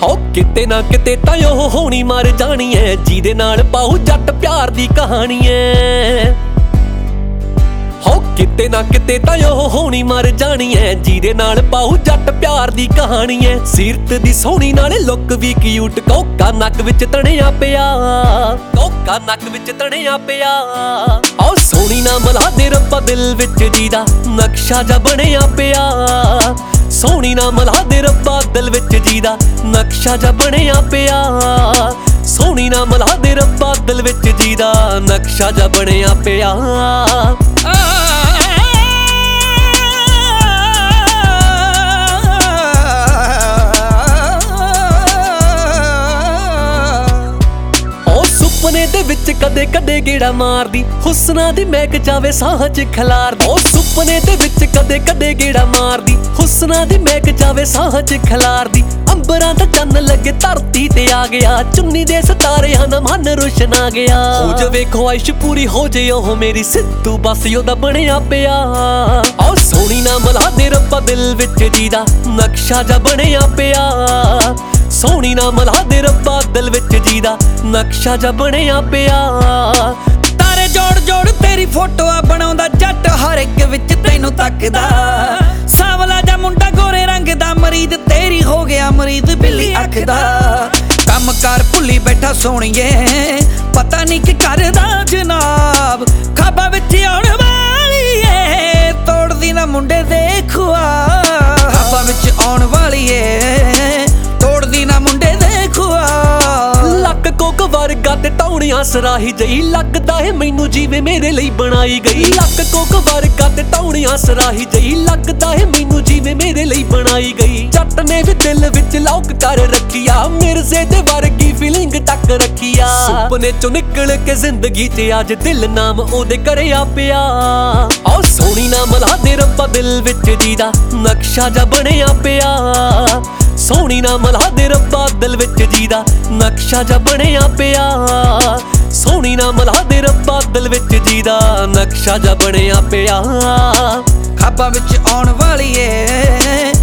ਹੋ ਕਿਤੇ ਨਾ ਕਿਤੇ ਤਾਂ ਉਹ ਹੋਣੀ ਮਰ ਜਾਣੀ ਐ, ਜਿਹਦੇ ਨਾਲ ਪਾਉ ਜੱਟ ਪਿਆਰ ਦੀ ਕਹਾਣੀ ਐ। ਹੋ ਕਿਤੇ ਨਾ ਕਿਤੇ ਤਾਂ ਉਹ ਹੋਣੀ ਮਰ ਜਾਣੀ ਐ, ਜਿਹਦੇ ਨਾਲ ਪਾਉ ਜੱਟ ਪਿਆਰ ਦੀ ਕਹਾਣੀ ਐ। ਸੀਰਤ ਦੀ ਸੋਹਣੀ ਨਾਲੇ ਲੁੱਕ ਵੀ ਕਿਊਟ, ਕੋਕਾ ਨੱਕ ਵਿੱਚ ਤਣਿਆ ਪਿਆ, ਕੋਕਾ ਨੱਕ ਵਿੱਚ ਤਣਿਆ ਪਿਆ। ਆਹ ਸੋਹਣੀ ਨਾ ਮਿਲਾ ਦੇ ਰੱਬਾ ਦਿਲ ਵਿੱਚ ਜੀਦਾ ਨਕਸ਼ਾ ਜਾ ਬਣਿਆ ਪਿਆ, ਸੋਹਣੀ ਨਾ ਮਿਲਾ ਦੇ ਰੱਬਾ ਦਿਲ ਵਿੱਚ ਜੀਦਾ ਨਕਸ਼ਾ ਜਾ ਬਣਿਆ ਪਿਆ, ਸੋਹਣੀ ਨਾ ਮਿਲਾ ਦੇ ਰੱਬਾ ਦਿਲ ਵਿੱਚ ਜੀਦਾ ਨਕਸ਼ਾ ਜਾ ਬਣਿਆ ਪਿਆ। ਸੁਪਨੇ ਦੇ ਵਿੱਚ ਕਦੇ ਕਦੇ ਗੇੜਾ ਮਾਰਦੀ, ਹੁਸਨਾਂ ਦੀ ਮਹਿਕ ਜਾਵੇ ਸਾਹਾਂ 'ਚ ਖਿਲਾਰਦੀ। ਉਹ ਸੁਪਨੇ ਦੇ ਵਿੱਚ ਕਦੇ ਕਦੇ ਗੇੜਾ ਮਾਰਦੀ, ਹੁਸਨਾਂ ਦੀ ਮਹਿਕ ਜਾਵੇ ਸਾਹਾਂ 'ਚ ਖਿਲਾਰਦੀ। ਅੰਬਰਾਂ ਦਾ ਚੰਨ ਲੱਗੇ ਧਰਤੀ ਤੇ ਆ ਗਿਆ, ਚੁੰਨੀ ਦੇ ਸਿਤਾਰਿਆਂ ਦਾ ਮਨ ਰੋਸ਼ਨ ਆ ਗਿਆ। ਹੋ ਜਾਵੇ ਖੁਆਇਸ਼ ਪੂਰੀ ਹੋ ਜੇ ਉਹ ਮੇਰੀ, ਸਿੱਧੂ ਬਸ ਉਹਦਾ ਬਣਿਆ ਪਿਆ। ਆਹ ਸੋਹਣੀ ਨਾ ਮਿਲਾ ਦੇ ਰੱਬਾ ਦਿਲ ਵਿੱਚ ਜੀਦਾ ਨਕਸ਼ਾ ਜਾ ਬਣਿਆ ਪਿਆ, ਸੋਹਣੀ ਨਾ ਮਿਲਾ ਦੇ ਰੱਬਾ ਦਿਲ ਵਿੱਚ ਜੀਦਾ ਨਕਸ਼ਾ ਜਾ ਬਣਿਆ ਪਿਆ। ਤਾਰੇ ਜੋੜ ਜੋੜ ਤੇਰੀ ਫੋਟੋਆਂ ਬਣਾਉਂਦਾ ਜੱਟ, ਹਰ ਇੱਕ ਵਿੱਚ ਤੈਨੂੰ ਤੱਕਦਾ। ਸਾਵਲਾ ਜਾ ਮੁੰਡਾ ਗੋਰੇ ਰੰਗ ਦਾ ਮਰੀਦ, ਤੇਰੀ ਹੋ ਗਿਆ ਮਰੀਦ ਬਿੱਲੀ ਅੱਖ ਦਾ। ਕੰਮ ਕਾਰ ਭੁੱਲੀ ਬੈਠਾ ਸੋਹਣੀਏ, ਪਤਾ ਨਹੀਂ ਕੀ ਕਰਦਾ ਜਨਾਬ। ਖਾਬਾਂ ਵਿੱਚ ਆਉਣ ਵਾਲੀ ਏ, ਤੋੜਦੀ ਨਾ ਮੁੰਡੇ ਦੇ ਖੁਆਬ। ਖਾਬਾਂ ਵਿੱਚ ਆਉਣ ਵਾਲੀ ਏ, ਤੋੜਦੀ ਨਾ ਮੁੰਡੇ ਦੇ ਖੁਆਬ। ਲੱਕ ਕੋਕ ਵਰਗਾ ਤੇ ਟੌਣੀਆਂ ਸਰਾਹੀ ਜਈ, ਲੱਗਦਾ ਏ ਮੈਨੂੰ ਜਿਵੇਂ ਮੇਰੇ ਲਈ ਬਣਾਈ ਗਈ। ਲੱਕ ਕੋਕ ਵਰਗਾ ਤੇ ਟੌਣੀਆਂ ਸਰਾਹੀ ਜਈ, ਲੱਗਦਾ ਏ ਮੈਨੂੰ ਜਿਵੇਂ ਮੇਰੇ ਲਈ ਬਣਾਈ ਗਈ। ਜੱਟ ਨੇ ਵੀ ਦਿਲ ਵਿੱਚ ਲੌਕ ਕਰ ਰੱਖਿਆ, ਮਿਰਜ਼ੇ ਦੇ ਵਰਗੀ ਫੀਲਿੰਗ ਟੱਕ ਰੱਖਿਆ। ਸੁਪਨੇ ਚੋਂ ਨਿਕਲ ਕੇ ਜ਼ਿੰਦਗੀ 'ਚ ਅੱਜ ਦਿਲ ਨਾਮ ਉਹਦੇ ਕਰਿਆ ਪਿਆ। ਆਹ ਸੋਹਣੀ ਨਾ ਮਿਲਾ ਦੇ ਰੱਬਾ ਦਿਲ ਵਿੱਚ ਜੀਦਾ ਨਕਸ਼ਾ ਜਾ ਬਣਿਆ ਪਿਆ, ਸੋਹਣੀ ਨਾ ਮਿਲਾ ਦੇ ਰੱਬਾ ਦਿਲ ਵਿੱਚ ਜੀਦਾ ਨਕਸ਼ਾ ਜਾ ਬਣਿਆ ਪਿਆ, ਸੋਹਣੀ ਨਾ ਮਿਲਾ ਦੇ ਰੱਬਾ ਦਿਲ ਵਿੱਚ ਜੀਦਾ ਨਕਸ਼ਾ ਜਾ ਬਣਿਆ ਪਿਆ। ਖਾਬਾਂ ਵਿੱਚ ਆਉਣ ਵਾਲੀ ਏ,